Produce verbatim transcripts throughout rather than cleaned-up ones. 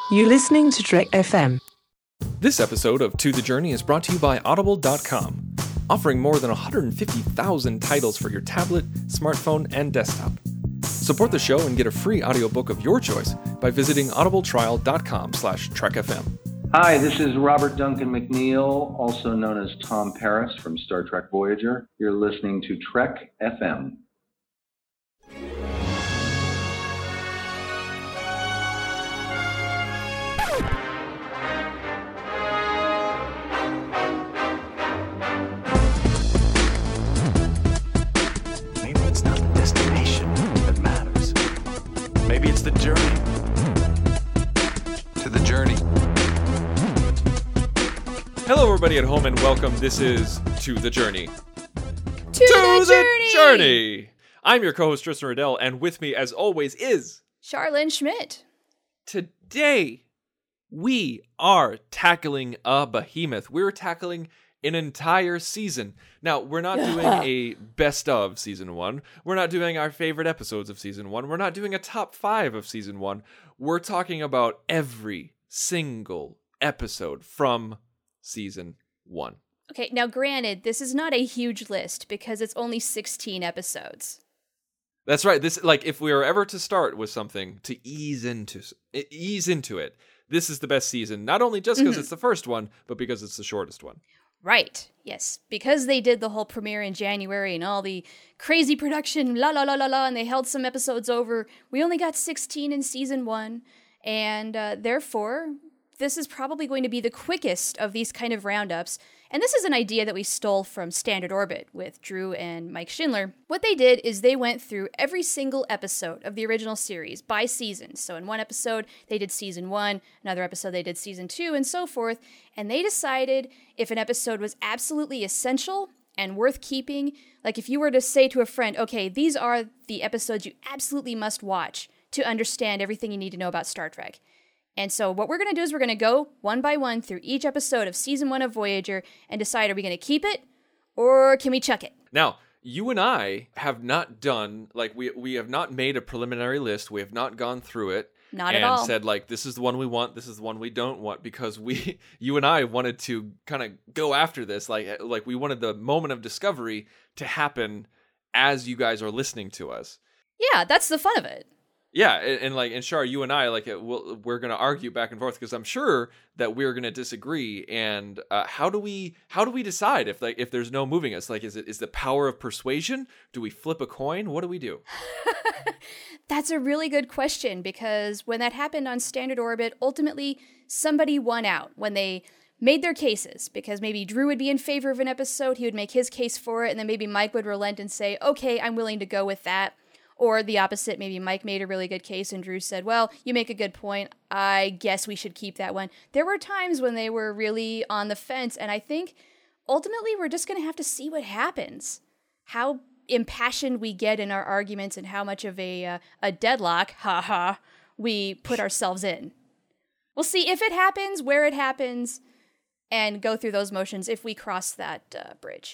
You're listening to Trek F M. This episode of To The Journey is brought to you by Audible dot com, offering more than one hundred fifty thousand titles for your tablet, smartphone, and desktop. Support the show and get a free audiobook of your choice by visiting audibletrial.com slash trekfm. Hi, this is Robert Duncan McNeil, also known as Tom Paris from Star Trek Voyager. You're listening to Trek F M. Maybe it's not the destination that matters. Maybe it's the journey. To the journey. Hello, everybody at home, and welcome. This is To The Journey. To, To the, the journey. journey! I'm your co-host, Tristan Riddell, and with me, as always, is... Charlene Schmidt. Today, we are tackling a behemoth. We're tackling an entire season. Now, we're not doing a best of season one. We're not doing our favorite episodes of season one. We're not doing a top five of season one. We're talking about every single episode from season one. Okay, now granted, this is not a huge list because it's only sixteen episodes. That's right. This, like, if we were ever to start with something to ease into, ease into it, this is the best season. Not only just because Mhm. it's the first one, but because it's the shortest one. Right, yes. Because they did the whole premiere in January and all the crazy production, la la la la la, and they held some episodes over, we only got sixteen in season one, and uh, therefore, this is probably going to be the quickest of these kind of roundups. And this is an idea that we stole from Standard Orbit with Drew and Mike Schindler. What they did is they went through every single episode of the original series by season. So in one episode, they did season one, another episode they did season two, and so forth. And they decided if an episode was absolutely essential and worth keeping, like if you were to say to a friend, okay, these are the episodes you absolutely must watch to understand everything you need to know about Star Trek. And so what we're going to do is we're going to go one by one through each episode of season one of Voyager and decide, are we going to keep it or can we chuck it? Now, you and I have not done, like, we we have not made a preliminary list. We have not gone through it. Not and at all. said, like, this is the one we want, this is the one we don't want, because we, you and I wanted to kind of go after this. Like, like we wanted the moment of discovery to happen as you guys are listening to us. Yeah, that's the fun of it. Yeah, and, and like, and Shar, you and I, like, it, we'll, we're going to argue back and forth because I'm sure that we're going to disagree. And uh, how do we, how do we decide if, like, if there's no moving us? Like, is it is the power of persuasion? Do we flip a coin? What do we do? That's a really good question because when that happened on Standard Orbit, ultimately somebody won out when they made their cases, because maybe Drew would be in favor of an episode, he would make his case for it, and then maybe Mike would relent and say, okay, I'm willing to go with that. Or the opposite, maybe Mike made a really good case and Drew said, well, you make a good point. I guess we should keep that one. There were times when they were really on the fence, and I think ultimately we're just going to have to see what happens. How impassioned we get in our arguments and how much of a uh, a deadlock, haha, we put ourselves in. We'll see if it happens, where it happens, and go through those motions if we cross that uh, bridge.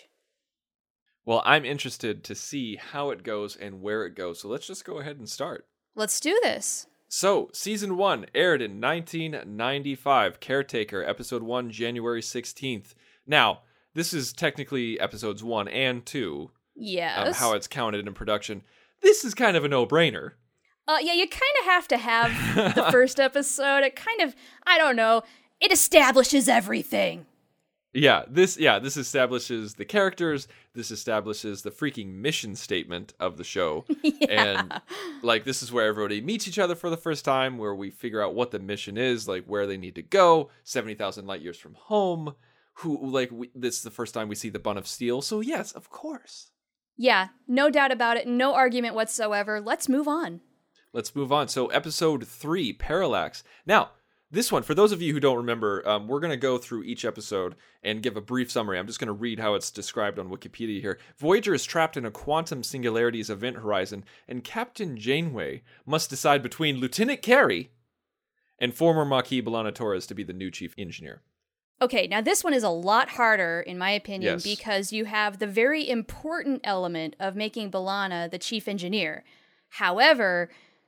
Well, I'm interested to see how it goes and where it goes. So let's just go ahead and start. Let's do this. So, season one aired in nineteen ninety-five. Caretaker, episode one, January sixteenth. Now, this is technically episodes one and two. Yes. Um, how it's counted in production. This is kind of a no-brainer. Uh, yeah, you kind of have to have the first episode. It kind of, I don't know, it establishes everything. Yeah, this yeah, this establishes the characters, this establishes the freaking mission statement of the show. Yeah. And like this is where everybody meets each other for the first time, where we figure out what the mission is, like where they need to go, seventy thousand light years from home. Who like we, this is the first time we see the Bun of Steel. So yes, of course. Yeah, no doubt about it. No argument whatsoever. Let's move on. Let's move on. So episode three, Parallax. Now, this one, for those of you who don't remember, um, we're going to go through each episode and give a brief summary. I'm just going to read how it's described on Wikipedia here. Voyager is trapped in a quantum singularities event horizon, and Captain Janeway must decide between Lieutenant Carey and former Maquis B'Elanna Torres to be the new chief engineer. Okay, now this one is a lot harder, in my opinion, Yes. because you have the very important element of making B'Elanna the chief engineer. However,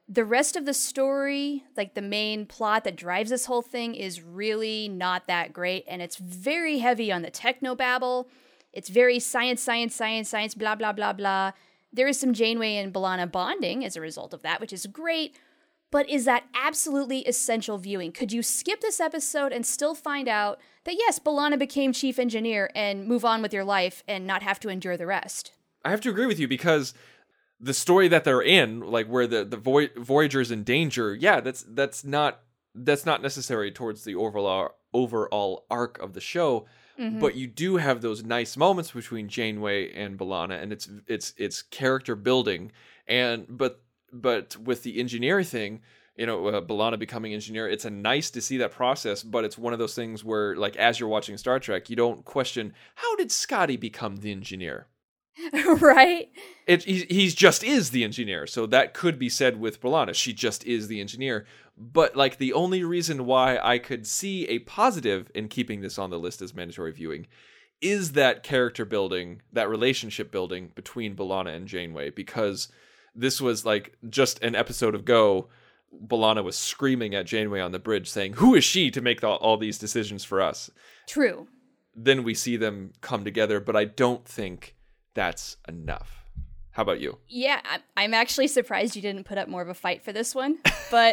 the rest of the story, like the main plot that drives this whole thing, is really not that great. And it's very heavy on the technobabble. It's very science, science, science, science, blah, blah, blah, blah. There is some Janeway and B'Elanna bonding as a result of that, which is great. But is that absolutely essential viewing? Could you skip this episode and still find out that, yes, B'Elanna became chief engineer and move on with your life and not have to endure the rest? I have to agree with you because the story that they're in, like where the, the Voy- Voyager's in danger, yeah, that's that's not that's not necessary towards the overall overall arc of the show. Mm-hmm. But you do have those nice moments between Janeway and B'Elanna, and it's it's it's character building. And but but with the engineer thing, you know, uh, B'Elanna becoming engineer, it's a nice to see that process. But it's one of those things where, like, as you're watching Star Trek, you don't question, how did Scotty become the engineer? Right? It he he's just is the engineer, so that could be said with B'Elanna. She just is the engineer. But like the only reason why I could see a positive in keeping this on the list as mandatory viewing is that character building, that relationship building between B'Elanna and Janeway, because this was like just an episode ago. B'Elanna was screaming at Janeway on the bridge, saying, "Who is she to make the, all these decisions for us?" True. Then we see them come together, but I don't think that's enough. How about you? Yeah, I'm actually surprised you didn't put up more of a fight for this one. But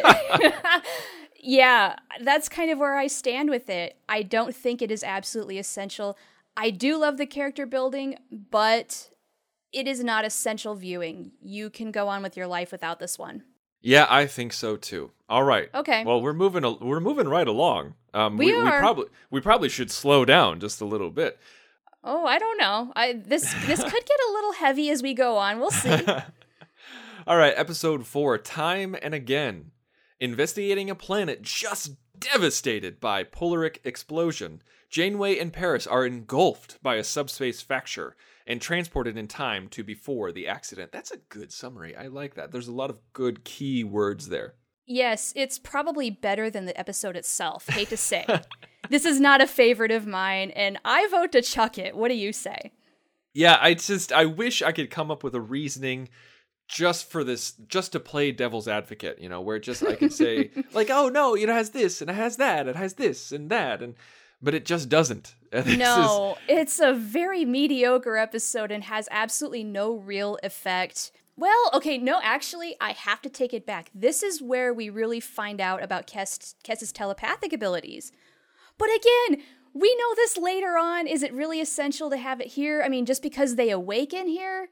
yeah, that's kind of where I stand with it. I don't think it is absolutely essential. I do love the character building, but it is not essential viewing. You can go on with your life without this one. Yeah, I think so too. All right. Okay. Well, we're moving. We're moving right along. Um, we, we, are. we probably we probably should slow down just a little bit. Oh, I don't know. I this this could get a little heavy as we go on. We'll see. All right, episode four, Time and Again. Investigating a planet just devastated by polaric explosion, Janeway and Paris are engulfed by a subspace fracture and transported in time to before the accident. That's a good summary. I like that. There's a lot of good key words there. Yes, it's probably better than the episode itself. Hate to say. This is not a favorite of mine, and I vote to chuck it. What do you say? Yeah, I just, I wish I could come up with a reasoning just for this, just to play devil's advocate, you know, where just I could say, like, oh no, you know, it has this, and it has that, it has this, and that, and but it just doesn't. No, is... it's a very mediocre episode and has absolutely no real effect. Well, okay, no, actually, I have to take it back. This is where we really find out about Kes, Kes's telepathic abilities. But again, we know this later on. Is it really essential to have it here? I mean, just because they awaken here?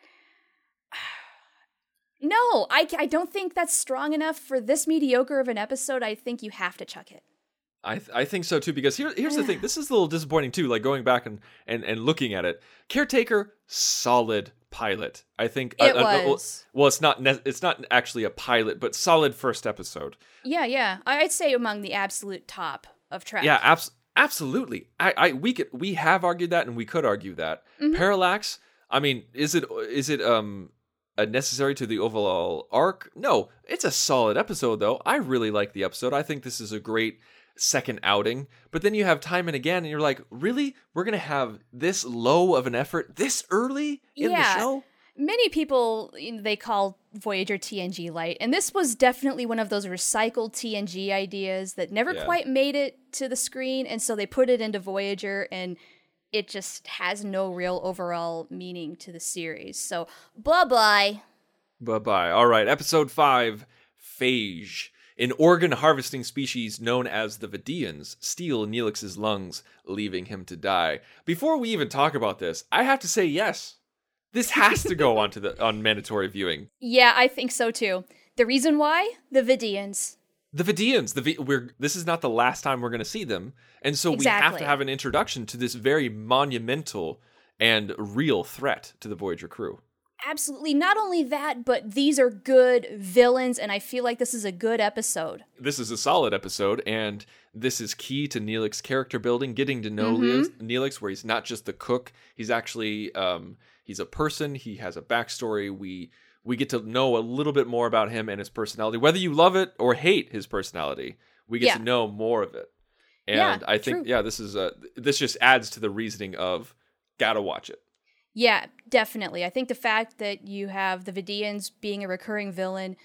No, I, I don't think that's strong enough for this mediocre of an episode. I think you have to chuck it. I th- I think so too, because here, here's the thing. This is a little disappointing too, like going back and, and, and looking at it. Caretaker, solid pilot. I think it uh, was. Uh, well, it's not ne- it's not actually a pilot, but solid first episode. Yeah, yeah. I'd say among the absolute top of Trek. Yeah, abs- absolutely. I, I we could we have argued that, and we could argue that. Mm-hmm. Parallax. I mean, is it is it um a necessary to the overall arc? No, it's a solid episode though. I really like the episode. I think this is a great second outing. But then you have Time and Again, and you're like, really? We're gonna have this low of an effort this early in yeah. the show? Many people, they call Voyager T N G light, and this was definitely one of those recycled T N G ideas that never yeah. quite made it to the screen, and so they put it into Voyager, and it just has no real overall meaning to the series. So, bye-bye. Bye-bye. All right, episode five, Phage. An organ-harvesting species known as the Vidians steal Neelix's lungs, leaving him to die. Before we even talk about this, I have to say yes. This has to go on to the on mandatory viewing. Yeah, I think so too. The reason why? The Vidians. The Vidians. The v- we're this is not the last time we're going to see them, and so exactly. we have to have an introduction to this very monumental and real threat to the Voyager crew. Absolutely. Not only that, but these are good villains, and I feel like this is a good episode. This is a solid episode, and this is key to Neelix's character building, getting to know mm-hmm. Neelix, where he's not just the cook. He's actually um, he's a person. He has a backstory. We we get to know a little bit more about him and his personality. Whether you love it or hate his personality, we get yeah. to know more of it. And yeah, I think, true. yeah, this is a, this just adds to the reasoning of gotta watch it. Yeah, definitely. I think the fact that you have the Vidians being a recurring villain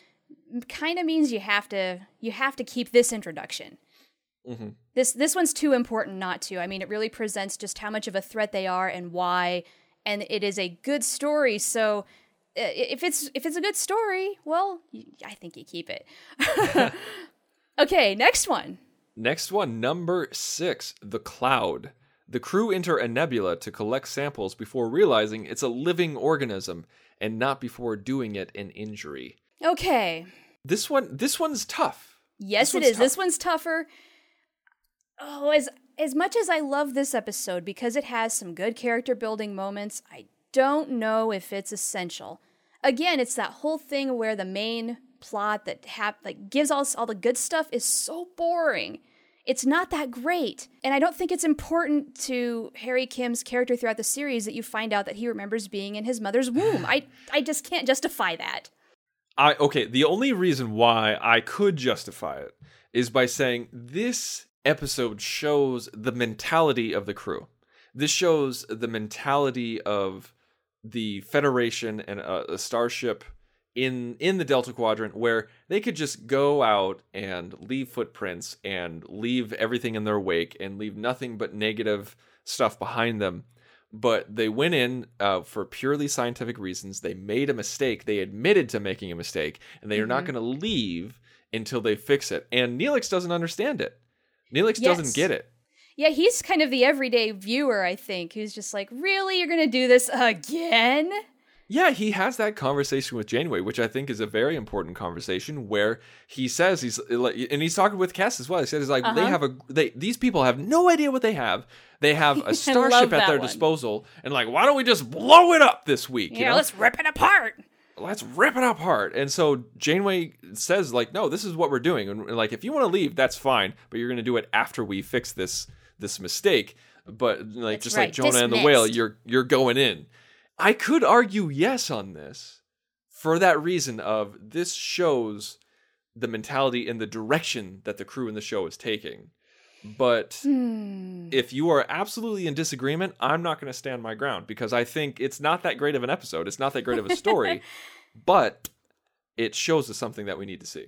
kind of means you have to you have to keep this introduction. Mm-hmm. This this one's too important not to. I mean, it really presents just how much of a threat they are and why, and it is a good story. So uh, if it's if it's a good story, well, I think you keep it. Okay, next one. Next one, number six, The Cloud. The crew enter a nebula to collect samples before realizing it's a living organism, and not before doing it an injury. Okay. This one, this one's tough. Yes, it is. Tough. This one's tougher. Oh, as as much as I love this episode because it has some good character building moments, I don't know if it's essential. Again, it's that whole thing where the main plot that hap- like gives us all the good stuff is so boring. It's not that great. And I don't think it's important to Harry Kim's character throughout the series that you find out that he remembers being in his mother's womb. I I just can't justify that. I okay, the only reason why I could justify it is by saying this episode shows the mentality of the crew. This shows the mentality of the Federation and a, a starship in in the Delta Quadrant, where they could just go out and leave footprints and leave everything in their wake and leave nothing but negative stuff behind them. But they went in uh, for purely scientific reasons. They made a mistake. They admitted to making a mistake, and they mm-hmm. are not going to leave until they fix it. And Neelix doesn't understand it. Neelix yes. doesn't get it. Yeah, he's kind of the everyday viewer, I think, who's just like, really? You're going to do this again? Yeah, he has that conversation with Janeway, which I think is a very important conversation, where he says he's and he's talking with Cass as well. He says he's like uh-huh. they have a they these people have no idea what they have. They have a starship at their one. disposal, and like, why don't we just blow it up this week? Yeah, you know? let's rip it apart. Let's rip it apart. And so Janeway says like, no, this is what we're doing, and like, if you want to leave, that's fine, but you're going to do it after we fix this this mistake. But like, that's just right. like Jonah Dismissed. and the whale, you're you're going in. I could argue yes on this for that reason of this shows the mentality and the direction that the crew in the show is taking. But hmm. if you are absolutely in disagreement, I'm not going to stand my ground because I think it's not that great of an episode. It's not that great of a story, but it shows us something that we need to see.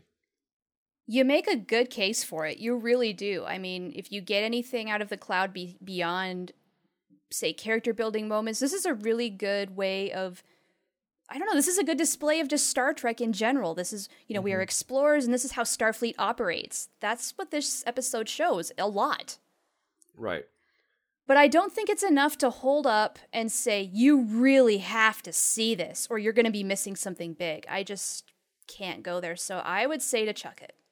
You make a good case for it. You really do. I mean, if you get anything out of The Cloud be- beyond... say character building moments, this is a really good way of, I don't know, this is a good display of just Star Trek in general. This is, you know, mm-hmm. we are explorers and this is how Starfleet operates. That's what this episode shows a lot. Right. But I don't think it's enough to hold up and say, you really have to see this or you're going to be missing something big. I just can't go there. So I would say to chuck it.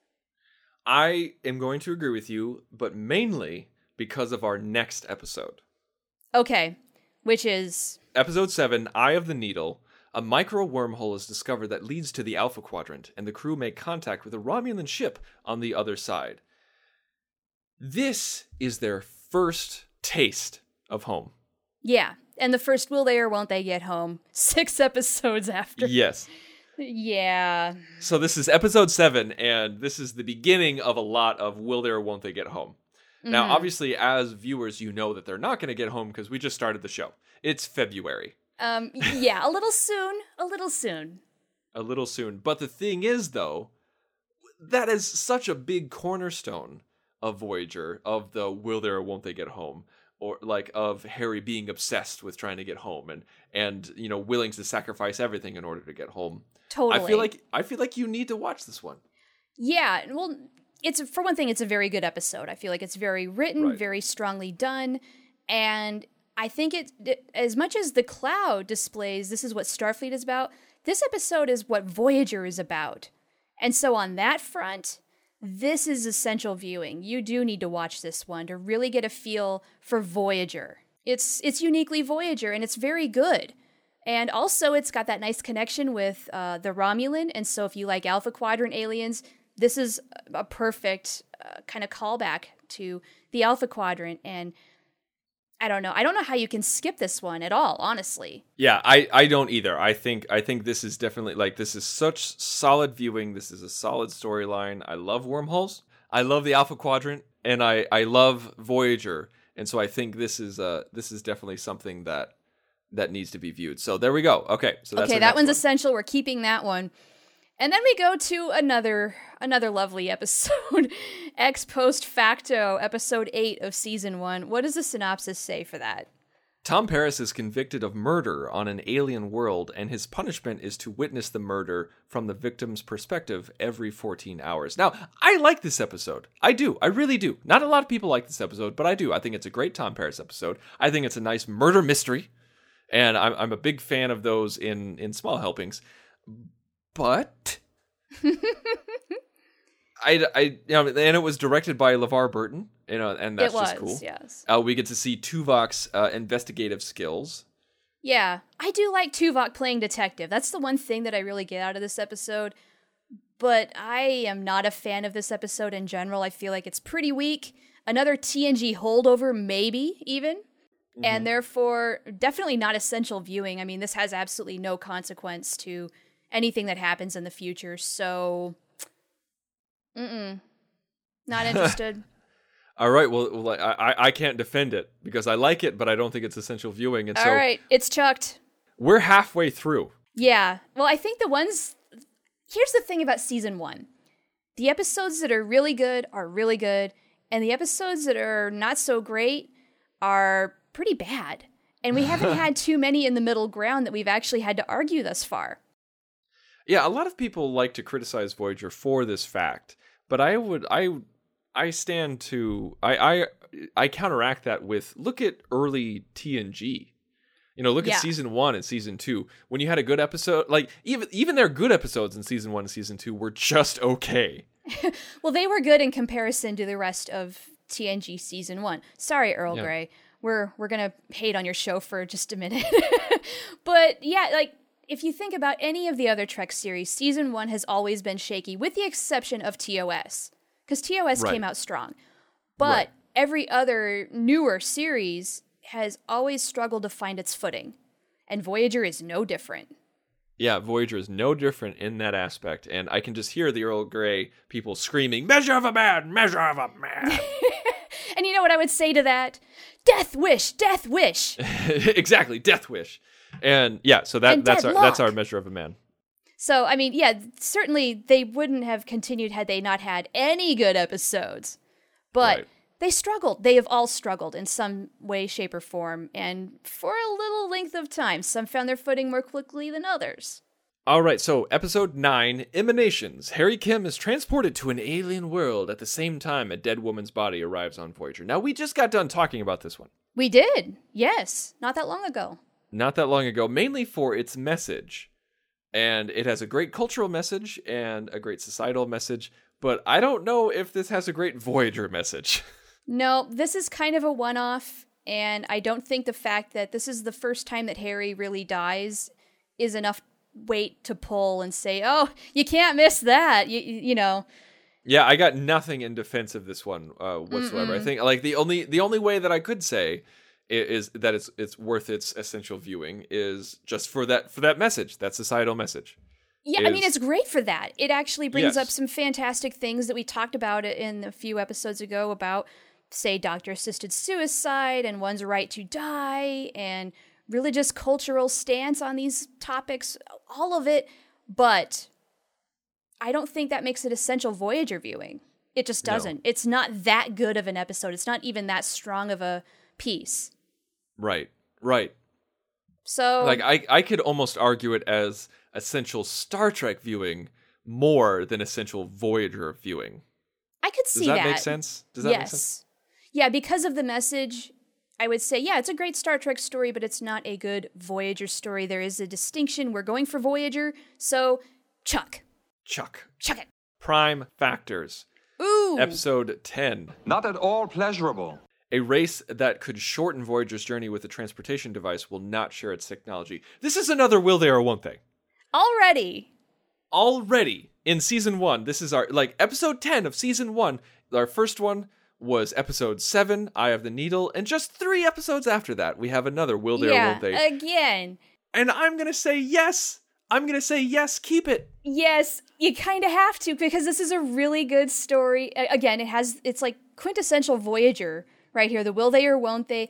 I am going to agree with you, but mainly because of our next episode. Okay, which is... Episode seven, Eye of the Needle. A micro wormhole is discovered that leads to the Alpha Quadrant, and the crew make contact with a Romulan ship on the other side. This is their first taste of home. Yeah, and the first will they or won't they get home, six episodes after. Yes. Yeah. So this is episode seven, and this is the beginning of a lot of will they or won't they get home. Now, mm-hmm. obviously, as viewers, you know that they're not going to get home because we just started the show. It's February. Um, yeah, a little soon. A little soon. A little soon. But the thing is, though, that is such a big cornerstone of Voyager, of the will they or won't they get home, or like of Harry being obsessed with trying to get home and and you know willing to sacrifice everything in order to get home. Totally. I feel like I feel like you need to watch this one. Yeah. Well. It's, for one thing, it's a very good episode. I feel like it's very written, right. very strongly done, and I think it, it, as much as The Cloud displays this is what Starfleet is about, this episode is what Voyager is about. And so on that front, this is essential viewing. You do need to watch this one to really get a feel for Voyager. It's it's uniquely Voyager, and it's very good. And also, it's got that nice connection with uh, the Romulan, and so if you like Alpha Quadrant aliens... this is a perfect uh, kind of callback to the Alpha Quadrant, and I don't know. I don't know how you can skip this one at all, honestly. Yeah, I, I don't either. I think I think this is definitely, like, this is such solid viewing. This is a solid storyline. I love wormholes. I love the Alpha Quadrant, and I, I love Voyager, and so I think this is uh this is definitely something that that needs to be viewed. So there we go. Okay, so that's okay. That one's one. essential. We're keeping that one. And then we go to another another lovely episode, Ex Post Facto, episode eight of season one. What does the synopsis say for that? Tom Paris is convicted of murder on an alien world, and his punishment is to witness the murder from the victim's perspective every fourteen hours. Now, I like this episode. I do. I really do. Not a lot of people like this episode, but I do. I think it's a great Tom Paris episode. I think it's a nice murder mystery, and I'm, I'm a big fan of those in, in small helpings. But I, I, you know, and it was directed by LeVar Burton, you know, and that's it was, just cool. Yes. Uh, we get to see Tuvok's uh, investigative skills. Yeah, I do like Tuvok playing detective. That's the one thing that I really get out of this episode. But I am not a fan of this episode in general. I feel like it's pretty weak. Another T N G holdover, maybe even. Mm-hmm. And therefore, definitely not essential viewing. I mean, this has absolutely no consequence to anything that happens in the future. So, mm-mm. Not interested. All right, well, well I, I can't defend it because I like it, but I don't think it's essential viewing. And All so right, it's chucked. We're halfway through. Yeah. Well, I think the ones... Here's the thing about season one. The episodes that are really good are really good, and the episodes that are not so great are pretty bad. And we haven't had too many in the middle ground that we've actually had to argue thus far. Yeah, a lot of people like to criticize Voyager for this fact, but I would... I. I stand to I, I I counteract that with look at early T N G. You know, look yeah. at season one and season two. When you had a good episode, like even even their good episodes in season one and season two were just okay. Well, they were good in comparison to the rest of T N G season one. Sorry, Earl yeah. Grey. We're we're gonna hate on your show for just a minute. But yeah, like if you think about any of the other Trek series, season one has always been shaky, with the exception of T O S. Because T O S right. came out strong. But right. every other newer series has always struggled to find its footing. And Voyager is no different. Yeah, Voyager is no different in that aspect. And I can just hear the Earl Grey people screaming, "Measure of a man! Measure of a man!" And you know what I would say to that? Death wish! Death wish! Exactly, death wish. And yeah, so that and that's our, deadlock. that's our measure of a man. So, I mean, yeah, certainly they wouldn't have continued had they not had any good episodes. But right. they struggled. They have all struggled in some way, shape, or form. And for a little length of time, some found their footing more quickly than others. All right, so episode nine, Emanations. Harry Kim is transported to an alien world at the same time a dead woman's body arrives on Voyager. Now, we just got done talking about this one. We did, yes. Not that long ago. Not that long ago, mainly for its message. And it has a great cultural message and a great societal message, but I don't know if this has a great Voyager message. No, this is kind of a one-off, and I don't think the fact that this is the first time that Harry really dies is enough weight to pull and say, oh, you can't miss that, you, you know. Yeah, I got nothing in defense of this one uh, whatsoever. Mm-mm. I think like the only the only way that I could say is that it's it's worth its essential viewing is just for that for that message, that societal message. Yeah, is, I mean, it's great for that. It actually brings yes. up some fantastic things that we talked about in a few episodes ago about, say, doctor-assisted suicide and one's right to die and religious cultural stance on these topics, all of it. But I don't think that makes it essential Voyager viewing. It just doesn't. No. It's not that good of an episode. It's not even that strong of a piece. Right, right. So, like I, I could almost argue it as essential Star Trek viewing more than essential Voyager viewing. I could see that. Does that that make sense? Does that yes. make sense? Yeah, because of the message, I would say, yeah, it's a great Star Trek story, but it's not a good Voyager story. There is a distinction. We're going for Voyager, so chuck. Chuck. Chuck it. Prime Factors. Ooh. Episode ten. Not at all pleasurable. A race that could shorten Voyager's journey with a transportation device will not share its technology. This is another will they or won't they? Already. Already. In season one. This is our, like, episode ten of season one. Our first one was episode seven, Eye of the Needle. And just three episodes after that, we have another will they yeah, or won't they? Again. And I'm going to say yes. I'm going to say yes, keep it. Yes, you kind of have to, because this is a really good story. Again, it has, it's like quintessential Voyager right here, the will they or won't they.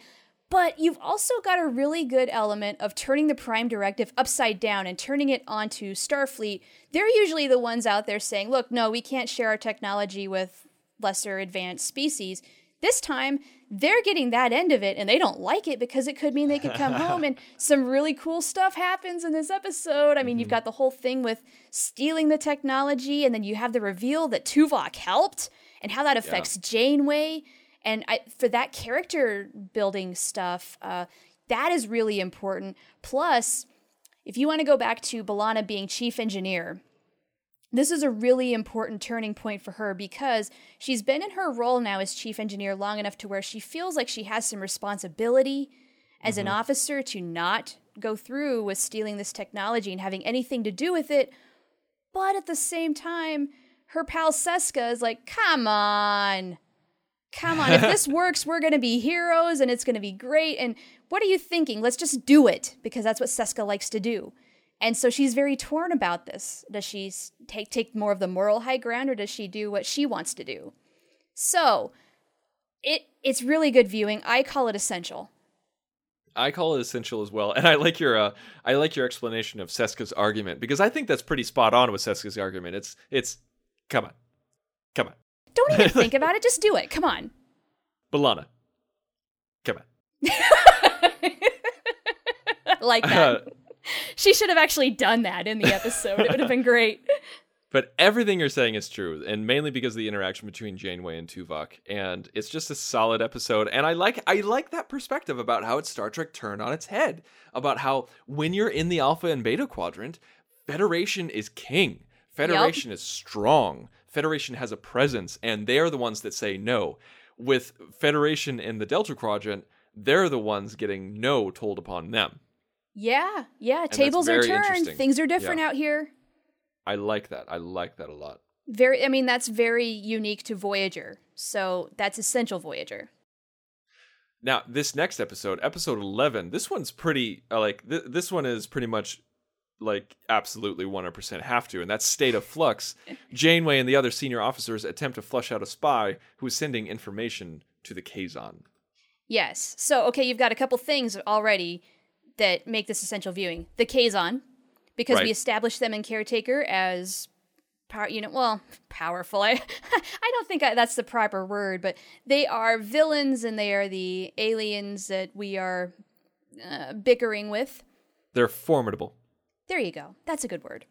But you've also got a really good element of turning the Prime Directive upside down and turning it onto Starfleet. They're usually the ones out there saying, look, no, we can't share our technology with lesser advanced species. This time, they're getting that end of it, and they don't like it because it could mean they could come home, and some really cool stuff happens in this episode. I mean, mm-hmm. you've got the whole thing with stealing the technology, and then you have the reveal that Tuvok helped, and how that affects yeah. Janeway. And I, for that character building stuff, uh, that is really important. Plus, if you want to go back to B'Elanna being chief engineer, this is a really important turning point for her because she's been in her role now as chief engineer long enough to where she feels like she has some responsibility as mm-hmm. an officer to not go through with stealing this technology and having anything to do with it. But at the same time, her pal Seska is like, come on. Come on, if this works, we're going to be heroes and it's going to be great. And what are you thinking? Let's just do it, because that's what Seska likes to do. And so she's very torn about this. Does she take take more of the moral high ground, or does she do what she wants to do? So it it's really good viewing. I call it essential. I call it essential as well. And I like your uh, I like your explanation of Seska's argument, because I think that's pretty spot on with Seska's argument. It's it's come on. Come on. Don't even think about it. Just do it. Come on. B'Elanna. Come on. Like that. Uh, she should have actually done that in the episode. It would have been great. But everything you're saying is true, and mainly because of the interaction between Janeway and Tuvok. And it's just a solid episode. And I like I like that perspective about how it's Star Trek turned on its head. About how when you're in the Alpha and Beta Quadrant, Federation is king. Federation yep. is strong. Federation has a presence, and they're the ones that say no. With Federation in the Delta Quadrant, they're the ones getting no told upon them. Yeah, yeah. And tables are turned. Things are different yeah. out here. I like that. I like that a lot. Very. I mean, that's very unique to Voyager. So that's essential Voyager. Now, this next episode, episode eleven, this one's pretty, uh, like, th- this one is pretty much like absolutely one hundred percent have to, and that's State of Flux. Janeway and the other senior officers attempt to flush out a spy who is sending information to the Kazon. Yes. So, okay, you've got a couple things already that make this essential viewing. The Kazon, because right. we established them in Caretaker as, power, you know, well, powerful. I, I don't think I, that's the proper word, but they are villains, and they are the aliens that we are uh, bickering with. They're formidable. There you go. That's a good word.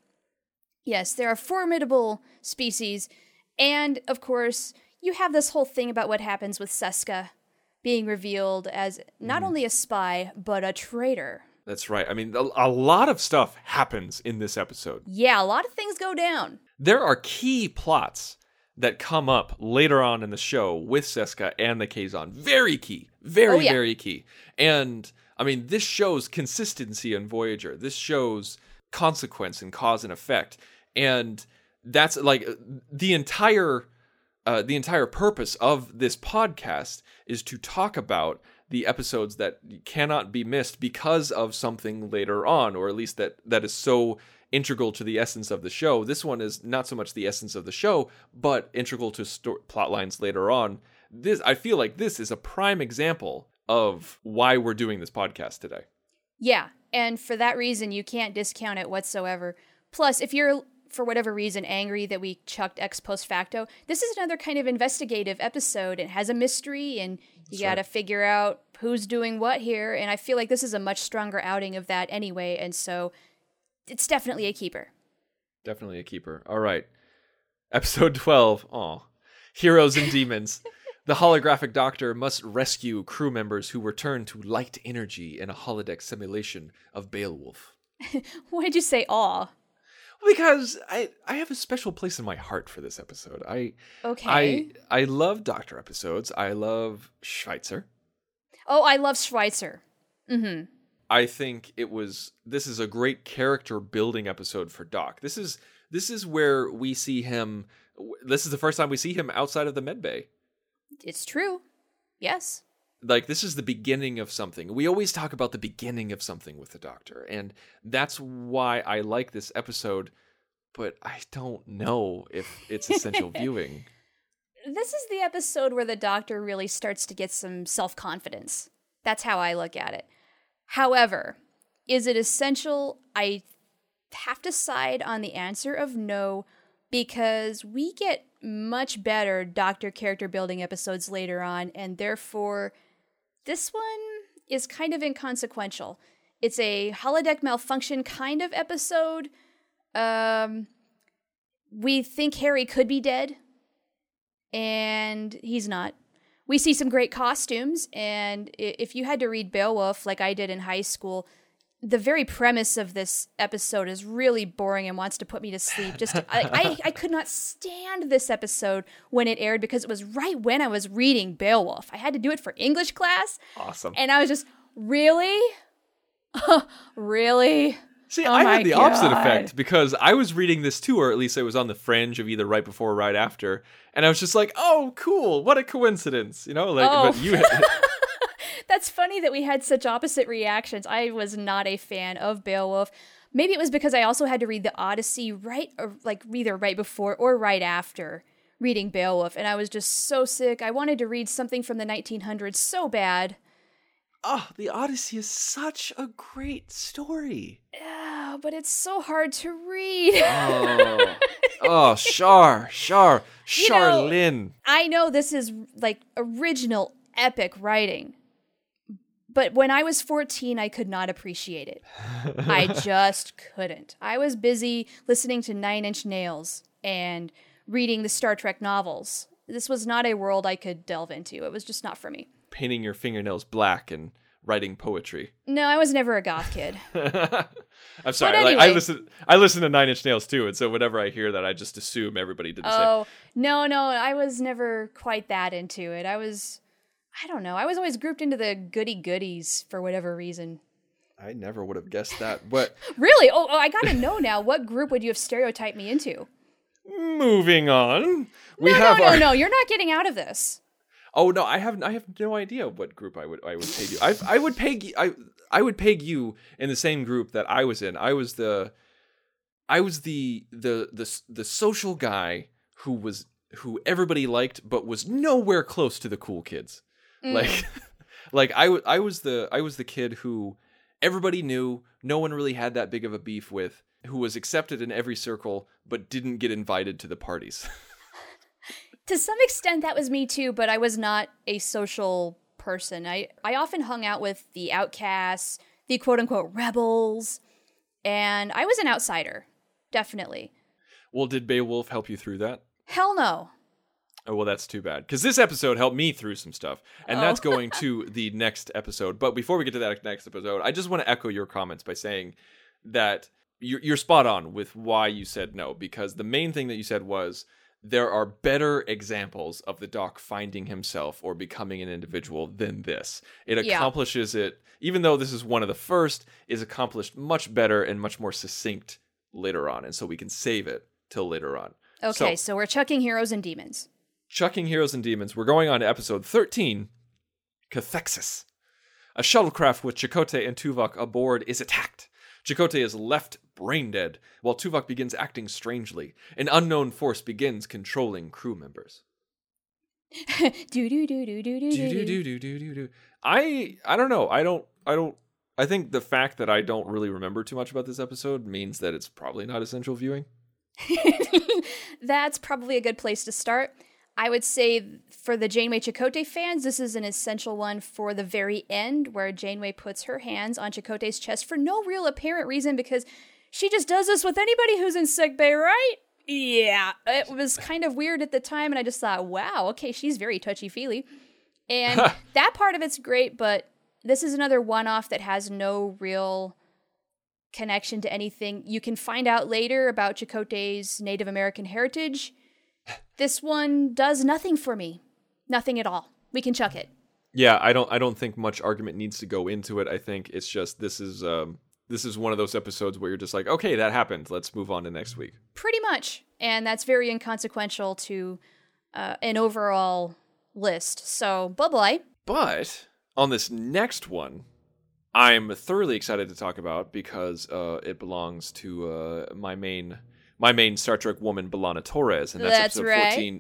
Yes, they're a formidable species. And, of course, you have this whole thing about what happens with Seska being revealed as not mm. only a spy, but a traitor. That's right. I mean, a, a lot of stuff happens in this episode. Yeah, a lot of things go down. There are key plots that come up later on in the show with Seska and the Kazon. Very key. Very, oh, yeah. very key. And, I mean, this shows consistency in Voyager. This shows consequence and cause and effect, and that's like the entire uh, the entire purpose of this podcast is to talk about the episodes that cannot be missed because of something later on, or at least that that is so integral to the essence of the show. This one is not so much the essence of the show, but integral to sto- plot lines later on. This I feel like this is a prime example of why we're doing this podcast today. Yeah. And for that reason, you can't discount it whatsoever. Plus, if you're, for whatever reason, angry that we chucked ex post facto, this is another kind of investigative episode. It has a mystery, and you got to right. figure out who's doing what here. And I feel like this is a much stronger outing of that anyway. And so it's definitely a keeper. Definitely a keeper. All right. Episode twelve. Aw. Heroes and Demons. The holographic doctor must rescue crew members who return to light energy in a holodeck simulation of Beowulf. Why did you say aw? Because I, I have a special place in my heart for this episode. I okay. I I love Doctor episodes. I love Schweitzer. Oh, I love Schweitzer. Mm-hmm. I think it was this is a great character building episode for Doc. This is this is where we see him. This is the first time we see him outside of the medbay. It's true. Yes. Like, this is the beginning of something. We always talk about the beginning of something with the Doctor, and that's why I like this episode, but I don't know if it's essential viewing. This is the episode where the Doctor really starts to get some self-confidence. That's how I look at it. However, is it essential? I have to side on the answer of no, because we get much better Doctor character building episodes later on, and therefore this one is kind of inconsequential. It's a holodeck malfunction kind of episode. Um, we think Harry could be dead, and he's not. We see some great costumes, and if you had to read Beowulf like I did in high school, the very premise of this episode is really boring and wants to put me to sleep. Just I, I, I could not stand this episode when it aired because it was right when I was reading Beowulf. I had to do it for English class. Awesome. And I was just, really? Really? See, Oh I my had the opposite God. effect because I was reading this too, or at least it was on the fringe of either right before or right after. And I was just like, oh, cool. What a coincidence. You know, like, Oh. but you... That's funny that we had such opposite reactions. I was not a fan of Beowulf. Maybe it was because I also had to read the Odyssey right, or like either right before or right after reading Beowulf, and I was just so sick. I wanted to read something from the nineteen hundreds so bad. Oh, the Odyssey is such a great story. Yeah, but it's so hard to read. Oh, oh, Char, Char, You know- Charlene. I know this is like original epic writing, but when I was fourteen, I could not appreciate it. I just couldn't. I was busy listening to Nine Inch Nails and reading the Star Trek novels. This was not a world I could delve into. It was just not for me. Painting your fingernails black and writing poetry. No, I was never a goth kid. I'm sorry. But Like, I anyway. listen. I listen to Nine Inch Nails too, and so whenever I hear that, I just assume everybody did the same. Oh, no, no, I was never quite that into it. I was, I don't know, I was always grouped into the goody goodies for whatever reason. I never would have guessed that. But Really? Oh, oh I gotta know now. What group would you have stereotyped me into? moving on, we no, have no, our. no, no, you're not getting out of this. Oh no, I have I have no idea what group I would I would peg you. I I would peg you- I I would peg you in the same group that I was in. I was the I was the the the the social guy who was who everybody liked but was nowhere close to the cool kids. Like like I w- I was the I was the kid who everybody knew, no one really had that big of a beef with, who was accepted in every circle but didn't get invited to the parties. To some extent, that was me too, but I was not a social person. I, I often hung out with the outcasts, the quote-unquote rebels, and I was an outsider, definitely. Well, did Beowulf help you through that? Hell no. Oh, well, that's too bad. Because this episode helped me through some stuff. And Oh. that's going to the next episode. But before we get to that next episode, I just want to echo your comments by saying that you're, you're spot on with why you said no. Because the main thing that you said was there are better examples of the Doc finding himself or becoming an individual than this. It Yeah. accomplishes it, even though this is one of the first, is accomplished much better and much more succinct later on. And so we can save it till later on. Okay, So- so we're chucking heroes and demons. Chucking Heroes and Demons, we're going on to episode thirteen, Cathexis. A shuttlecraft with Chakotay and Tuvok aboard is attacked. Chakotay is left brain dead, while Tuvok begins acting strangely. An unknown force begins controlling crew members. do do do do do do Do do do do do do do. I I don't know. I don't I don't I think the fact that I don't really remember too much about this episode means that it's probably not essential viewing. That's probably a good place to start. I would say for the Janeway Chakotay fans, this is an essential one for the very end, where Janeway puts her hands on Chakotay's chest for no real apparent reason, because she just does this with anybody who's in sickbay, right? Yeah. It was kind of weird at the time, and I just thought, wow, okay, she's very touchy-feely. And that part of it's great, but this is another one-off that has no real connection to anything. You can find out later about Chakotay's Native American heritage. This one does nothing for me. Nothing at all. We can chuck it. Yeah, I don't I don't think much argument needs to go into it. I think it's just this is um this is one of those episodes where you're just like, okay, that happened. Let's move on to next week. Pretty much. And that's very inconsequential to uh, an overall list. So, bye-bye. But on this next one, I'm thoroughly excited to talk about because uh, it belongs to uh, my main my main Star Trek woman, B'Elanna Torres, and that's, That's episode right. fourteen,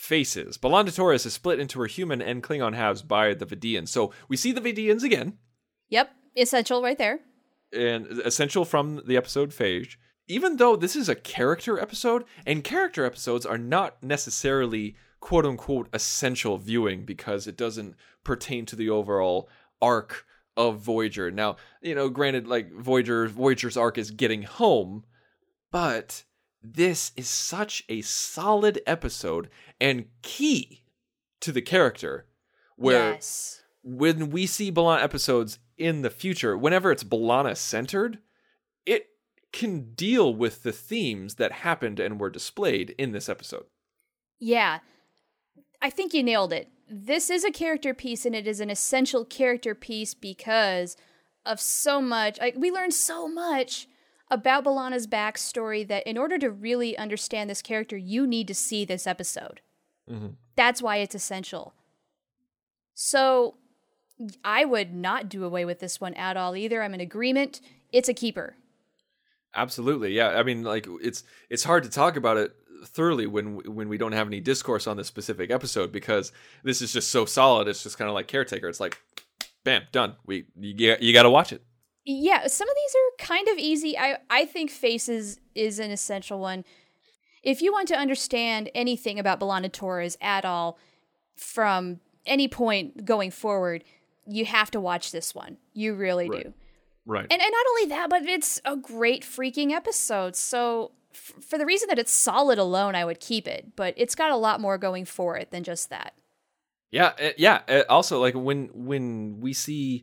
Faces. B'Elanna Torres is split into her human and Klingon halves by the Vidians. So we see the Vidians again. Yep, essential right there. And essential from the episode Phage. Even though this is a character episode, and character episodes are not necessarily quote-unquote essential viewing because it doesn't pertain to the overall arc of Voyager. Now, you know, granted, like, Voyager, Voyager's arc is getting home, but this is such a solid episode and key to the character, where yes. when we see B'Elanna episodes in the future, whenever it's B'Elanna-centered, it can deal with the themes that happened and were displayed in this episode. Yeah, I think you nailed it. This is a character piece, and it is an essential character piece because of so much. Like, we learned so much about B'Elanna's backstory that in order to really understand this character, you need to see this episode. Mm-hmm. That's why it's essential. So I would not do away with this one at all either. I'm in agreement. It's a keeper. Absolutely, yeah. I mean, like, it's it's hard to talk about it thoroughly when when we don't have any discourse on this specific episode because this is just so solid. It's just kind of like Caretaker. It's like, bam, done. We you, you got to watch it. Yeah, some of these are kind of easy. I I think Faces is an essential one. If you want to understand anything about B'Elanna Torres at all from any point going forward, you have to watch this one. You really right. do. Right. And, and not only that, but it's a great freaking episode. So f- for the reason that it's solid alone, I would keep it. But it's got a lot more going for it than just that. Yeah, uh, yeah. Uh, also, like when when we see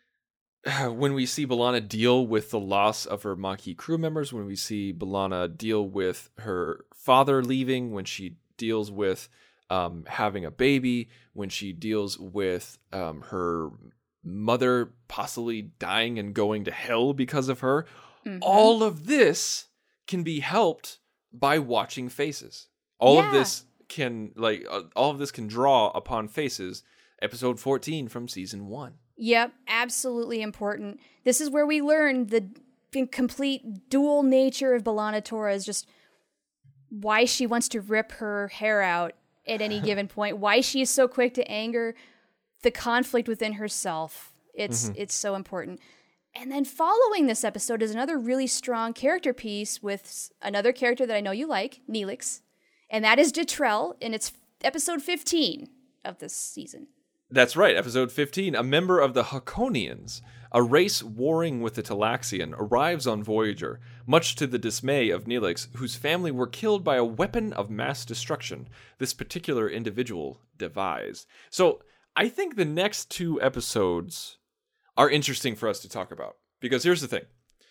when we see B'Elanna deal with the loss of her Maquis crew members, when we see B'Elanna deal with her father leaving, when she deals with um, having a baby, when she deals with um, her mother possibly dying and going to hell because of her, mm-hmm. all of this can be helped by watching Faces. All yeah. of this can like uh, all of this can draw upon Faces, episode fourteen from season one. Yep, absolutely important. This is where we learn the complete dual nature of B'Elanna Torres, just why she wants to rip her hair out at any given point, why she is so quick to anger, the conflict within herself. It's mm-hmm. it's so important. And then following this episode is another really strong character piece with another character that I know you like, Neelix, and that is Jetrel, and it's episode fifteen of this season. That's right, episode fifteen. A member of the Hakonians, a race warring with the Talaxian, arrives on Voyager, much to the dismay of Neelix, whose family were killed by a weapon of mass destruction this particular individual devised. So I think the next two episodes are interesting for us to talk about. Because here's the thing,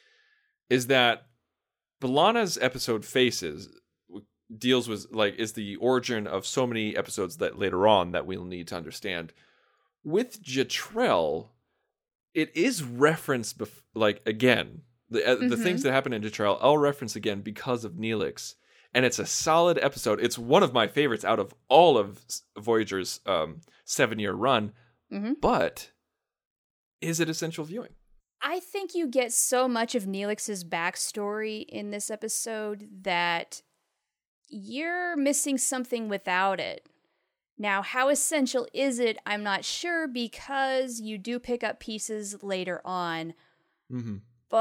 is that B'Elanna's episode Faces deals with, like, is the origin of so many episodes that later on that we'll need to understand. With Jetrel, it is referenced, bef- like, again, the uh, mm-hmm. the things that happen in Jetrel, I'll reference again because of Neelix. And it's a solid episode. It's one of my favorites out of all of Voyager's um, seven-year run. Mm-hmm. But is it essential viewing? I think you get so much of Neelix's backstory in this episode that you're missing something without it. Now, how essential is it? I'm not sure because you do pick up pieces later on. Mm-hmm.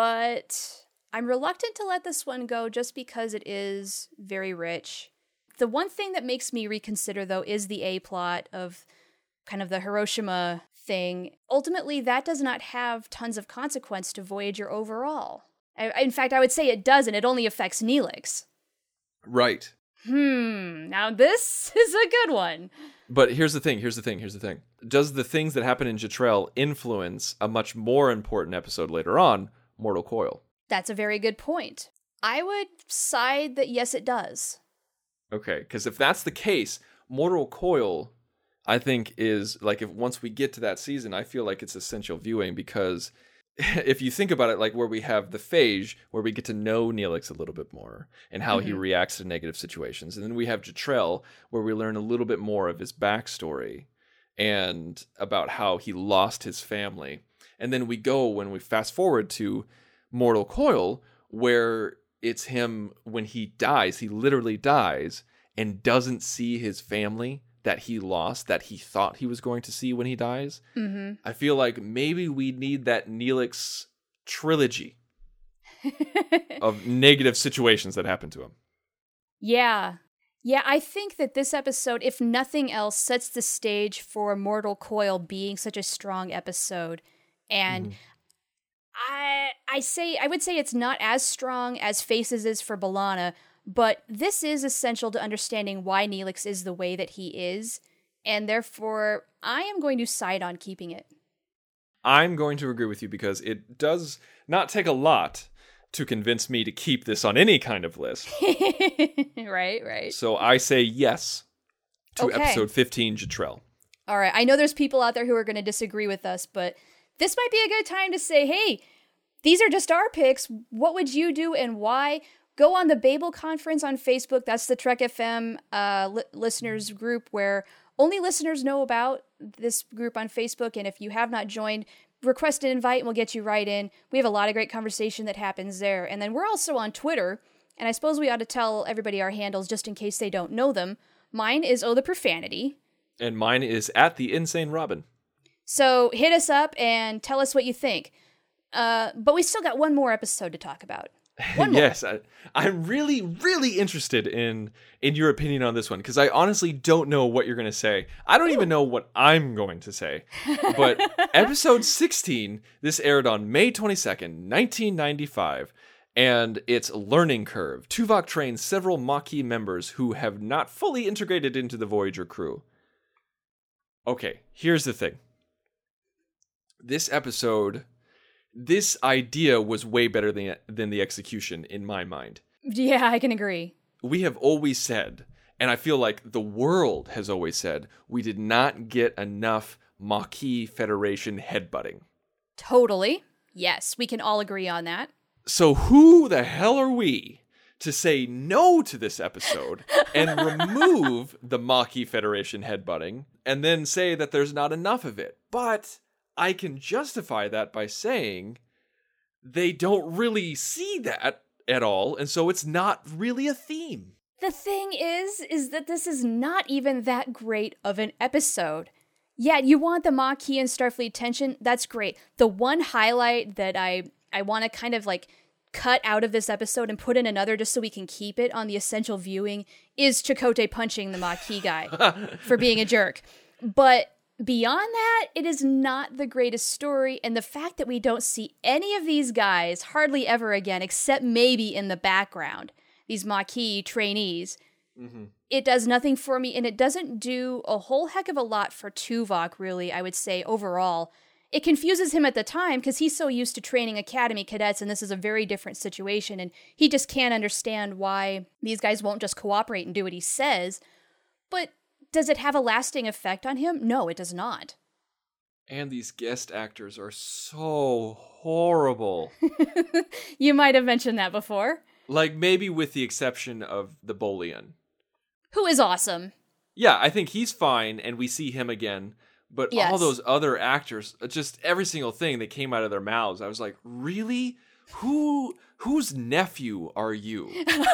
But I'm reluctant to let this one go just because it is very rich. The one thing that makes me reconsider, though, is the A-plot of kind of the Hiroshima thing. Ultimately, that does not have tons of consequence to Voyager overall. I, in fact, I would say it doesn't. It only affects Neelix. Right. Hmm, now this is a good one. But here's the thing, here's the thing, here's the thing. Does the things that happen in Jetrel influence a much more important episode later on, Mortal Coil? That's a very good point. I would side that yes, it does. Okay, because if that's the case, Mortal Coil, I think, is, like, if once we get to that season, I feel like it's essential viewing because if you think about it, like where we have the Phage, where we get to know Neelix a little bit more and how mm-hmm. he reacts to negative situations. And then we have Jetrel, where we learn a little bit more of his backstory and about how he lost his family. And then we go, when we fast forward to Mortal Coil, where it's him when he dies, he literally dies, and doesn't see his family that he lost, that he thought he was going to see when he dies. Mm-hmm. I feel like maybe we need that Neelix trilogy of negative situations that happen to him. Yeah. Yeah, I think that this episode, if nothing else, sets the stage for Mortal Coil being such a strong episode. And mm-hmm. I I say I would say it's not as strong as Faces is for B'Elanna, but this is essential to understanding why Neelix is the way that he is, and therefore I am going to side on keeping it. I'm going to agree with you because it does not take a lot to convince me to keep this on any kind of list. Right, right. So I say yes to okay. episode fifteen, Jetrel. All right, I know there's people out there who are going to disagree with us, but this might be a good time to say, hey, these are just our picks. What would you do and why? Go on the Babel Conference on Facebook. That's the Trek F M uh, li- listeners group where only listeners know about this group on Facebook. And if you have not joined, request an invite and we'll get you right in. We have a lot of great conversation that happens there. And then we're also on Twitter. And I suppose we ought to tell everybody our handles just in case they don't know them. Mine is Oh the Profanity. And mine is at the Insane Robin. So hit us up and tell us what you think. Uh, but we still got one more episode to talk about. One more. Yes, I, I'm really, really interested in in your opinion on this one because I honestly don't know what you're going to say. I don't Ooh. even know what I'm going to say. But episode sixteen, this aired on May twenty-second, nineteen ninety-five, and it's Learning Curve. Tuvok trains several Maquis members who have not fully integrated into the Voyager crew. Okay, here's the thing. This episode... This idea was way better than, than the execution in my mind. Yeah, I can agree. We have always said, and I feel like the world has always said, we did not get enough Maquis Federation headbutting. Totally. Yes, we can all agree on that. So who the hell are we to say no to this episode and remove the Maquis Federation headbutting and then say that there's not enough of it? But... I can justify that by saying they don't really see that at all, and so it's not really a theme. The thing is, is that this is not even that great of an episode. Yeah, you want the Maquis and Starfleet tension, that's great. The one highlight that I, I want to kind of like cut out of this episode and put in another just so we can keep it on the essential viewing is Chakotay punching the Maquis guy for being a jerk. But beyond that, it is not the greatest story, and the fact that we don't see any of these guys hardly ever again, except maybe in the background, these Maquis trainees, mm-hmm. it does nothing for me, and it doesn't do a whole heck of a lot for Tuvok, really, I would say, overall. It confuses him at the time, because he's so used to training Academy cadets, and this is a very different situation, and he just can't understand why these guys won't just cooperate and do what he says, but... does it have a lasting effect on him? No, it does not. And these guest actors are so horrible. You might have mentioned that before. Like, maybe with the exception of the Bolian. Who is awesome. Yeah, I think he's fine, and we see him again. But yes. all those other actors, just every single thing that came out of their mouths, I was like, really? Who, whose nephew are you?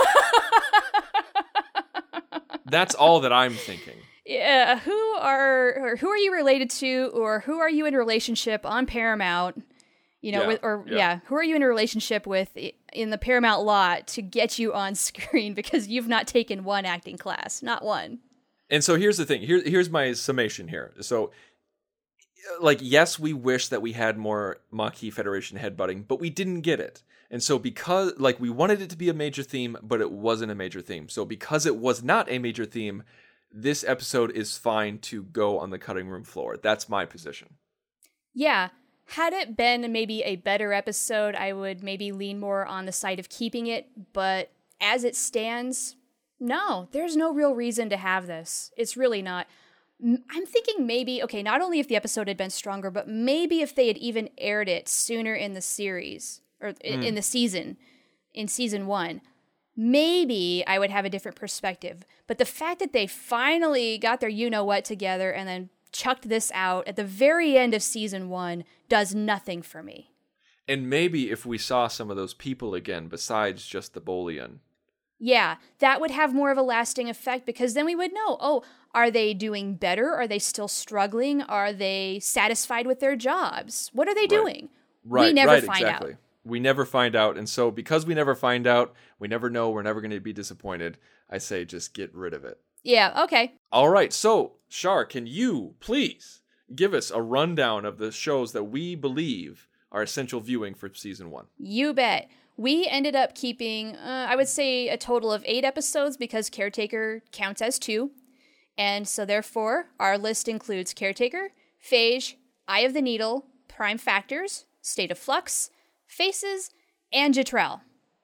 That's all that I'm thinking. Yeah, who are or who are you related to, or who are you in a relationship on Paramount? You know, yeah, with, or yeah. yeah, who are you in a relationship with in the Paramount lot to get you on screen because you've not taken one acting class, not one. And so here's the thing. Here, here's my summation here. So, like, yes, we wish that we had more Maquis Federation headbutting, but we didn't get it. And so because, like, we wanted it to be a major theme, but it wasn't a major theme. So because it was not a major theme, this episode is fine to go on the cutting room floor. That's my position. Yeah. Had it been maybe a better episode, I would maybe lean more on the side of keeping it. But as it stands, no, there's no real reason to have this. It's really not. I'm thinking maybe, okay, not only if the episode had been stronger, but maybe if they had even aired it sooner in the series. Or in, mm. in the season, in season one, maybe I would have a different perspective. But the fact that they finally got their you-know-what together and then chucked this out at the very end of season one does nothing for me. And maybe if we saw some of those people again, besides just the Bolian, Yeah, that would have more of a lasting effect because then we would know, oh, are they doing better? Are they still struggling? Are they satisfied with their jobs? What are they doing? Right, we never right, find exactly. out. We never find out. And so because we never find out, we never know, we're never going to be disappointed. I say just get rid of it. Yeah, okay. All right. So, Shar, can you please give us a rundown of the shows that we believe are essential viewing for season one? You bet. We ended up keeping, uh, I would say, a total of eight episodes because Caretaker counts as two. And so therefore, our list includes Caretaker, Phage, Eye of the Needle, Prime Factors, State of Flux, Faces, and Jetrel.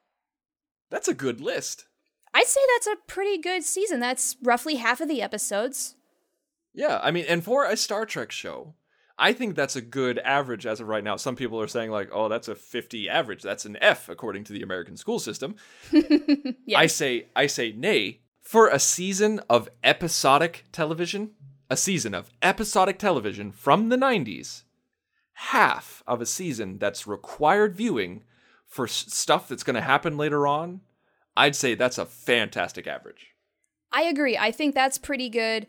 That's a good list. I'd say that's a pretty good season. That's roughly half of the episodes. Yeah, I mean, and for a Star Trek show, I think that's a good average as of right now. Some people are saying like, oh, that's a fifty average. That's an F according to the American school system. Yes. I say, I say nay. For a season of episodic television, a season of episodic television from the nineties, half of a season that's required viewing for s- stuff that's going to happen later on, I'd say that's a fantastic average. I agree. I think that's pretty good.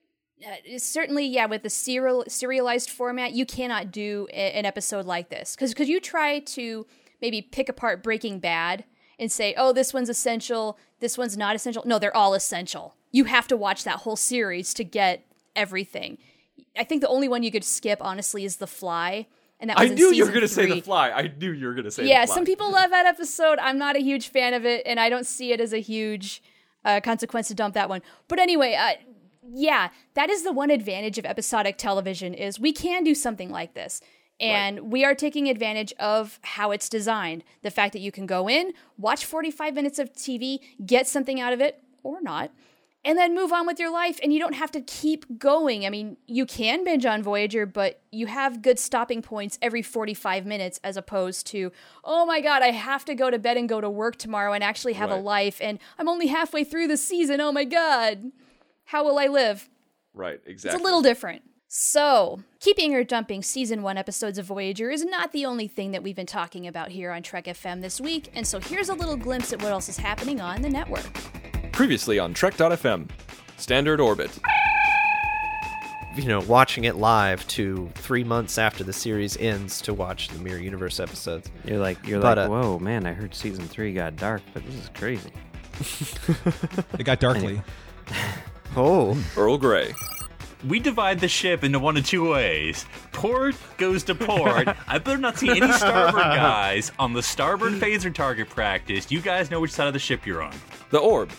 Uh, certainly, yeah, with the serial serialized format, you cannot do a, an episode like this. Because could you try to maybe pick apart Breaking Bad and say, oh, this one's essential, this one's not essential? No, they're all essential. You have to watch that whole series to get everything. I think the only one you could skip, honestly, is The Fly. And that was I in knew you were season going to say three. The Fly. I knew you were going to say Yeah, The Fly. some people love that episode. I'm not a huge fan of it, and I don't see it as a huge uh, consequence to dump that one. But anyway, uh, yeah, that is the one advantage of episodic television is we can do something like this. And right. we are taking advantage of how it's designed. The fact that you can go in, watch forty-five minutes of T V, get something out of it, or not, and then move on with your life, and you don't have to keep going. I mean, you can binge on Voyager, but you have good stopping points every forty-five minutes as opposed to, oh my god, I have to go to bed and go to work tomorrow and actually have right. a life, and I'm only halfway through the season, oh my god. How will I live? Right, exactly. It's a little different. So, keeping or dumping season one episodes of Voyager is not the only thing that we've been talking about here on Trek F M this week, and so here's a little glimpse at what else is happening on the network. Previously on Trek dot F M, Standard Orbit. You know, watching it live to three months after the series ends to watch the Mirror Universe episodes. You're like, you're But, like, uh, whoa, man! I heard season three got dark, but this is crazy. It got darkly. Oh, Earl Grey. We divide the ship into one of two ways. Port goes to port. I better not see any starboard guys on the starboard phaser target practice. You guys know which side of the ship you're on. The Orb.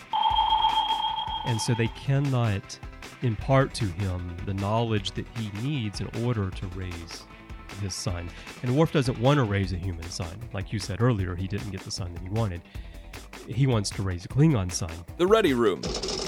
And so they cannot impart to him the knowledge that he needs in order to raise his son. And Worf doesn't want to raise a human son. Like you said earlier, he didn't get the son that he wanted. He wants to raise a Klingon son. The Ready Room.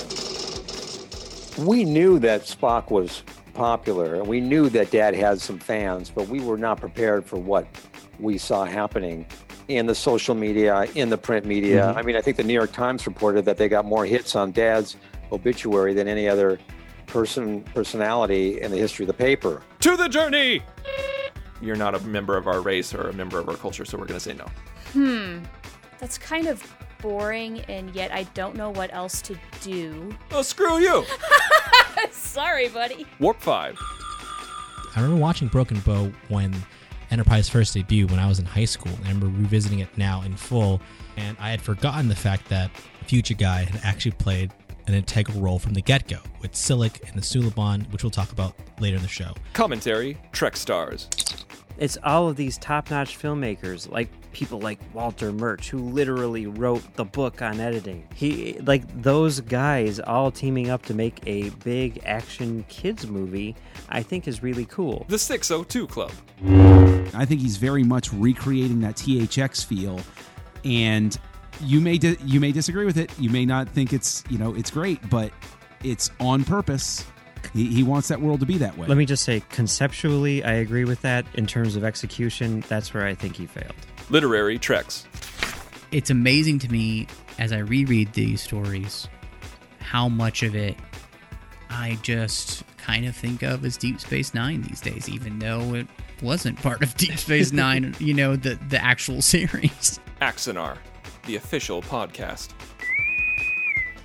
We knew that Spock was popular, and we knew that Dad had some fans, but we were not prepared for what we saw happening in the social media, in the print media. Mm-hmm. I mean, I think the New York Times reported that they got more hits on Dad's obituary than any other person personality in the history of the paper. To the journey! You're not a member of our race or a member of our culture, so we're going to say no. Hmm. That's kind of boring, and yet I don't know what else to do. Oh, screw you! Sorry, buddy. Warp five. I remember watching Broken Bow when Enterprise first debuted when I was in high school. I remember revisiting it now in full, and I had forgotten the fact that Future Guy had actually played an integral role from the get-go with Silik and the Suliban, which we'll talk about later in the show. Commentary, Trek Stars. It's all of these top-notch filmmakers, like people like Walter Murch, who literally wrote the book on editing. He, like those guys all teaming up to make a big action kids movie, I think is really cool. The six oh two Club. I think he's very much recreating that T H X feel, and you may di- you may disagree with it. You may not think it's, you know, it's great, but it's on purpose. He, he wants that world to be that way. Let me just say, conceptually, I agree with that. In terms of execution, that's where I think he failed. Literary Treks. It's amazing to me as I reread these stories how much of it I just kind of think of as Deep Space Nine these days, even though it wasn't part of Deep Space Nine, you know, the, the actual series. Axanar, the official podcast.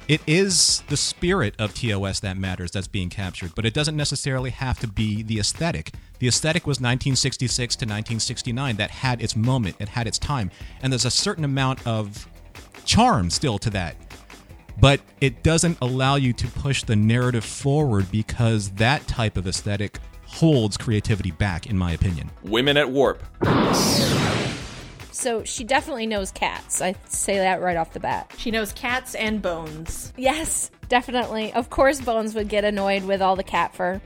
it is the spirit of T O S that matters that's being captured, but it doesn't necessarily have to be the aesthetic. The aesthetic was nineteen sixty-six to nineteen sixty-nine. That had its moment. It had its time. And there's a certain amount of charm still to that. But it doesn't allow you to push the narrative forward because that type of aesthetic holds creativity back, in my opinion. Women at Warp. So she definitely knows cats. I say that right off the bat. She knows cats and Bones. Yes, definitely. Of course Bones would get annoyed with all the cat fur.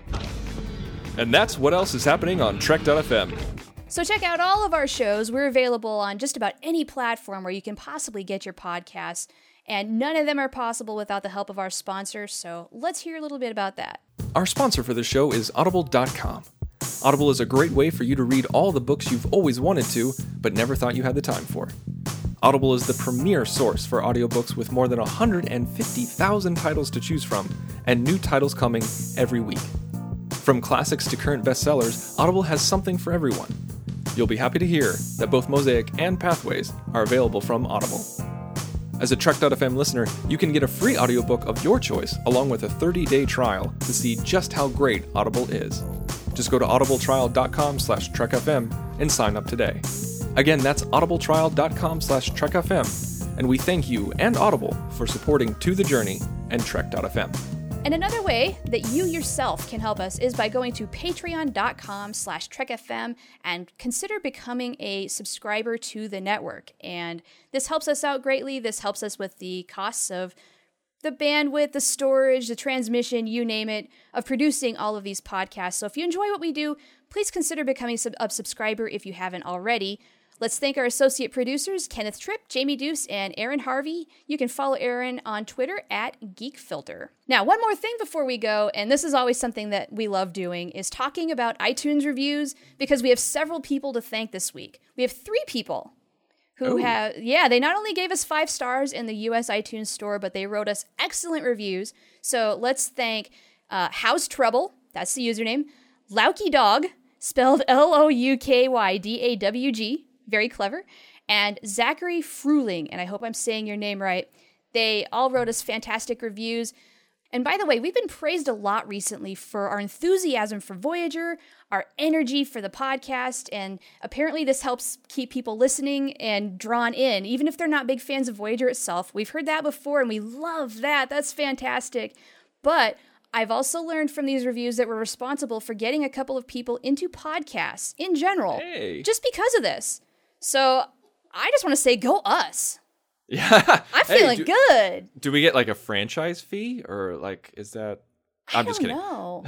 And that's what else is happening on Trek dot f m. So check out all of our shows. We're available on just about any platform where you can possibly get your podcasts. And none of them are possible without the help of our sponsors. So let's hear a little bit about that. Our sponsor for the show is audible dot com. Audible is a great way for you to read all the books you've always wanted to, but never thought you had the time for. Audible is the premier source for audiobooks with more than one hundred fifty thousand titles to choose from, and new titles coming every week. From classics to current bestsellers, Audible has something for everyone. You'll be happy to hear that both Mosaic and Pathways are available from Audible. As a Trek dot f m listener, you can get a free audiobook of your choice along with a thirty-day trial to see just how great Audible is. Just go to audibletrial dot com slash trek f m and sign up today. Again, that's audibletrial dot com slash trek f m, and we thank you and Audible for supporting To The Journey and Trek dot f m. And another way that you yourself can help us is by going to patreon dot com slash trek f m and consider becoming a subscriber to the network. And this helps us out greatly. This helps us with the costs of the bandwidth, the storage, the transmission, you name it, of producing all of these podcasts. So if you enjoy what we do, please consider becoming a subscriber if you haven't already. Let's thank our associate producers, Kenneth Tripp, Jamie Deuce, and Aaron Harvey. You can follow Aaron on Twitter at GeekFilter. Now, one more thing before we go, and this is always something that we love doing, is talking about iTunes reviews, because we have several people to thank this week. We have three people who Ooh. have, yeah, they not only gave us five stars in the U S iTunes store, but they wrote us excellent reviews. So let's thank uh, How's Trouble, that's the username, Lauky Dog, spelled L O U K Y D A W G, very clever, and Zachary Fruling, and I hope I'm saying your name right. They all wrote us fantastic reviews. And by the way, we've been praised a lot recently for our enthusiasm for Voyager, our energy for the podcast, and apparently this helps keep people listening and drawn in, even if they're not big fans of Voyager itself. We've heard that before, and we love that. That's fantastic. But I've also learned from these reviews that we're responsible for getting a couple of people into podcasts in general, hey. just because of this. So I just want to say, go us. Yeah, I'm hey, feeling do, good. Do we get like a franchise fee, or like is that? I'm I just don't kidding. know.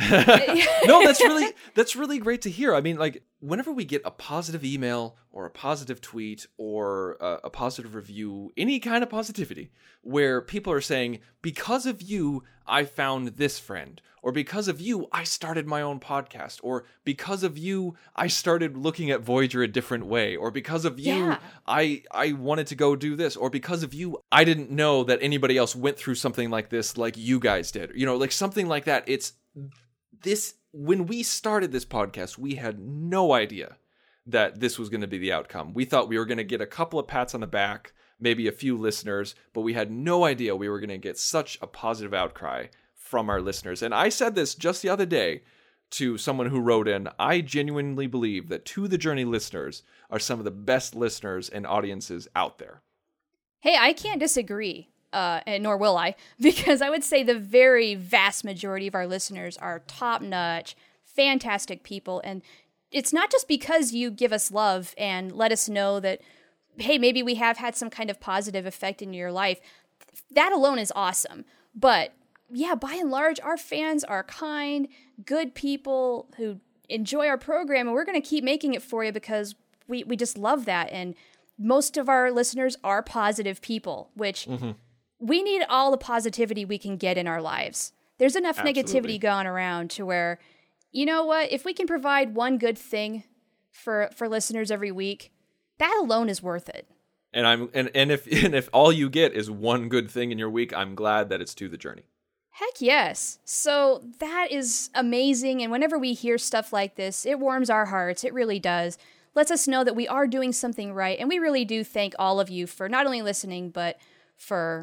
No, that's really that's really great to hear. I mean, like whenever we get a positive email or a positive tweet or a, a positive review, any kind of positivity, where people are saying, because of you, I found this friend, or because of you, I started my own podcast, or because of you, I started looking at Voyager a different way, or because of you, yeah. I I wanted to go do this, or because of you, I didn't know that anybody else went through something like this like you guys did. You know, like something like that. It's this, when we started this podcast, we had no idea that this was going to be the outcome. We thought we were going to get a couple of pats on the back, maybe a few listeners, but we had no idea we were going to get such a positive outcry from our listeners. And I said this just the other day to someone who wrote in, I genuinely believe that To The Journey listeners are some of the best listeners and audiences out there. Hey, I can't disagree, uh, and nor will I, because I would say the very vast majority of our listeners are top-notch, fantastic people. And it's not just because you give us love and let us know that, hey, maybe we have had some kind of positive effect in your life. That alone is awesome. But yeah, by and large, our fans are kind, good people who enjoy our program, and we're going to keep making it for you because we, we just love that. And most of our listeners are positive people, which mm-hmm. we need all the positivity we can get in our lives. There's enough Absolutely. Negativity going around to where, you know what, if we can provide one good thing for for listeners every week, that alone is worth it. And I'm and, and if and if all you get is one good thing in your week, I'm glad that it's To The Journey. Heck yes. So that is amazing. And whenever we hear stuff like this, it warms our hearts. It really does. Lets us know that we are doing something right. And we really do thank all of you for not only listening, but for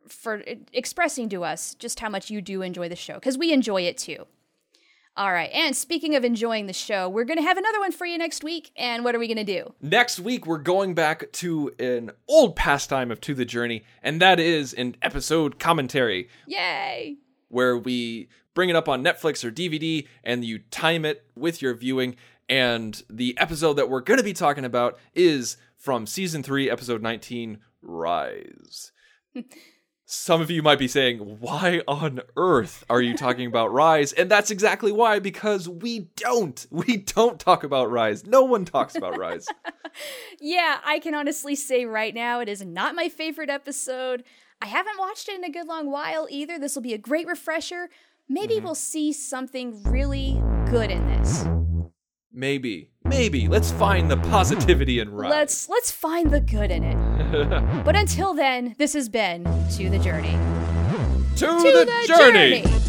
for expressing to us just how much you do enjoy the show, because we enjoy it too. All right, and speaking of enjoying the show, we're going to have another one for you next week, and what are we going to do? Next week, we're going back to an old pastime of To the Journey, and that is an episode commentary. Yay! Where we bring it up on Netflix or D V D, and you time it with your viewing, and the episode that we're going to be talking about is from Season three, Episode nineteen, Rise. Some of you might be saying, why on earth are you talking about Rise? And that's exactly why, because we don't. We don't talk about Rise. No one talks about Rise. Yeah, I can honestly say right now it is not my favorite episode. I haven't watched it in a good long while either. This will be a great refresher. Maybe mm-hmm. we'll see something really good in this. Maybe. Maybe. Let's find the positivity in Rise. Let's let's find the good in it. But until then, this has been To the Journey. To, to the, the journey. journey.